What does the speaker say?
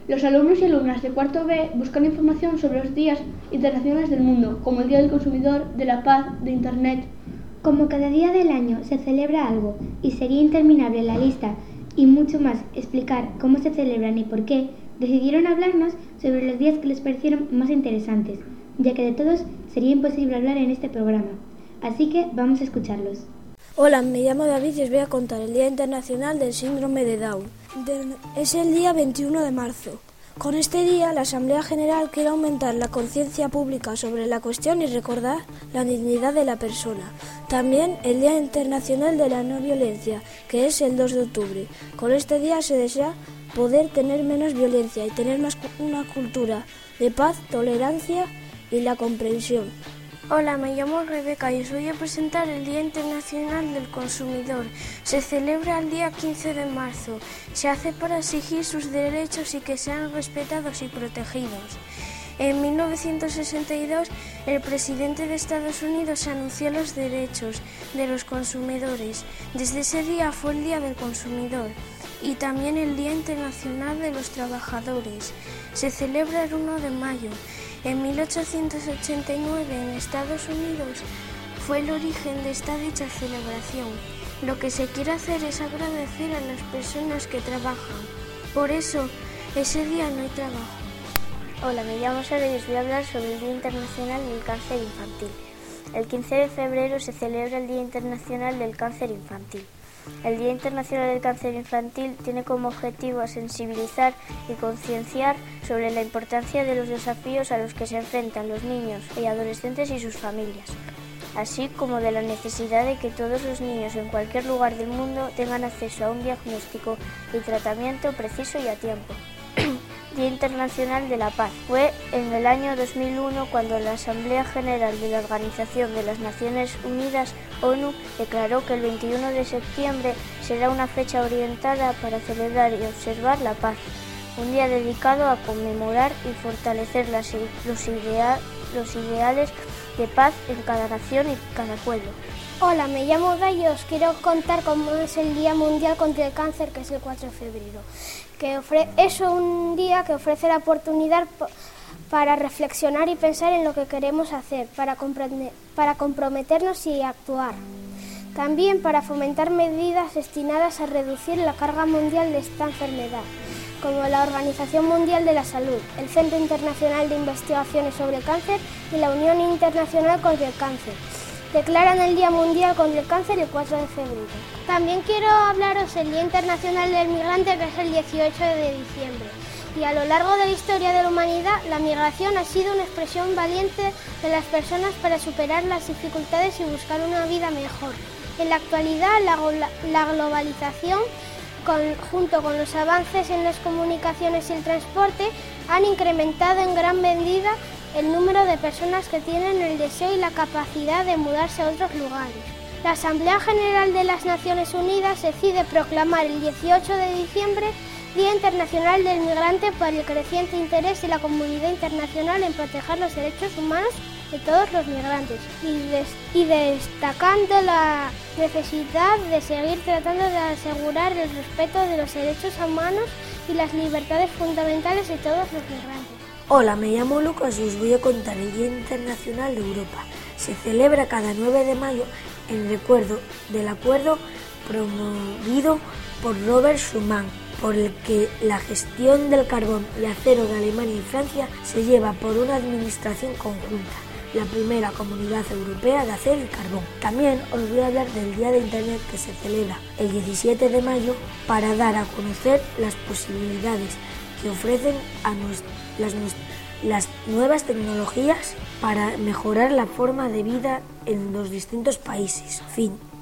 Los alumnos y alumnas de cuarto B buscan información sobre los días internacionales del mundo, como el Día del Consumidor, de la Paz, de Internet. Como cada día del año se celebra algo y sería interminable la lista y mucho más explicar cómo se celebran y por qué, decidieron hablarnos sobre los días que les parecieron más interesantes, ya que de todos sería imposible hablar en este programa. Así que vamos a escucharlos. Hola, me llamo David y os voy a contar el Día Internacional del Síndrome de Down. Es el día 21 de marzo. Con este día, la Asamblea General quiere aumentar la conciencia pública sobre la cuestión y recordar la dignidad de la persona. También el Día Internacional de la No Violencia, que es el 2 de octubre. Con este día se desea poder tener menos violencia y tener más una cultura de paz, tolerancia y la comprensión. Hola, me llamo Rebeca y os voy a presentar el Día Internacional del Consumidor. Se celebra el día 15 de marzo. Se hace para exigir sus derechos y que sean respetados y protegidos. En 1962, el presidente de Estados Unidos anunció los derechos de los consumidores. Desde ese día fue el Día del Consumidor y también el Día Internacional de los Trabajadores. Se celebra el 1 de mayo. En 1889, en Estados Unidos, fue el origen de esta dicha celebración. Lo que se quiere hacer es agradecer a las personas que trabajan. Por eso, ese día no hay trabajo. Hola, me llamo Sara y os voy a hablar sobre el Día Internacional del Cáncer Infantil. El 15 de febrero se celebra el Día Internacional del Cáncer Infantil. El Día Internacional del Cáncer Infantil tiene como objetivo a sensibilizar y concienciar sobre la importancia de los desafíos a los que se enfrentan los niños y adolescentes y sus familias, así como de la necesidad de que todos los niños en cualquier lugar del mundo tengan acceso a un diagnóstico y tratamiento preciso y a tiempo. Día Internacional de la Paz. Fue en el año 2001 cuando la Asamblea General de la Organización de las Naciones Unidas, ONU, declaró que el 21 de septiembre será una fecha orientada para celebrar y observar la paz. Un día dedicado a conmemorar y fortalecer los ideales de paz en cada nación y cada pueblo. Hola, me llamo Day y os quiero contar cómo es el Día Mundial contra el Cáncer, que es el 4 de febrero. Es un día que ofrece la oportunidad para reflexionar y pensar en lo que queremos hacer, para comprometernos y actuar. También para fomentar medidas destinadas a reducir la carga mundial de esta enfermedad, como la Organización Mundial de la Salud, el Centro Internacional de Investigaciones sobre el Cáncer y la Unión Internacional contra el Cáncer. Declaran el Día Mundial contra el Cáncer el 4 de febrero. También quiero hablaros del Día Internacional del Migrante, que es el 18 de diciembre. Y a lo largo de la historia de la humanidad, la migración ha sido una expresión valiente de las personas para superar las dificultades y buscar una vida mejor. En la actualidad, la globalización, junto con los avances en las comunicaciones y el transporte, han incrementado en gran medida el número de personas que tienen el deseo y la capacidad de mudarse a otros lugares. La Asamblea General de las Naciones Unidas decide proclamar el 18 de diciembre Día Internacional del Migrante por el creciente interés de la comunidad internacional en proteger los derechos humanos de todos los migrantes y destacando la necesidad de seguir tratando de asegurar el respeto de los derechos humanos y las libertades fundamentales de todos los migrantes. Hola, me llamo Lucas y os voy a contar el Día Internacional de Europa. Se celebra cada 9 de mayo en recuerdo del acuerdo promovido por Robert Schuman, por el que la gestión del carbón y acero de Alemania y Francia se lleva por una administración conjunta, la primera comunidad europea de acero y carbón. También os voy a hablar del Día de Internet, que se celebra el 17 de mayo para dar a conocer las posibilidades que ofrecen las nuevas tecnologías para mejorar la forma de vida en los distintos países. Fin.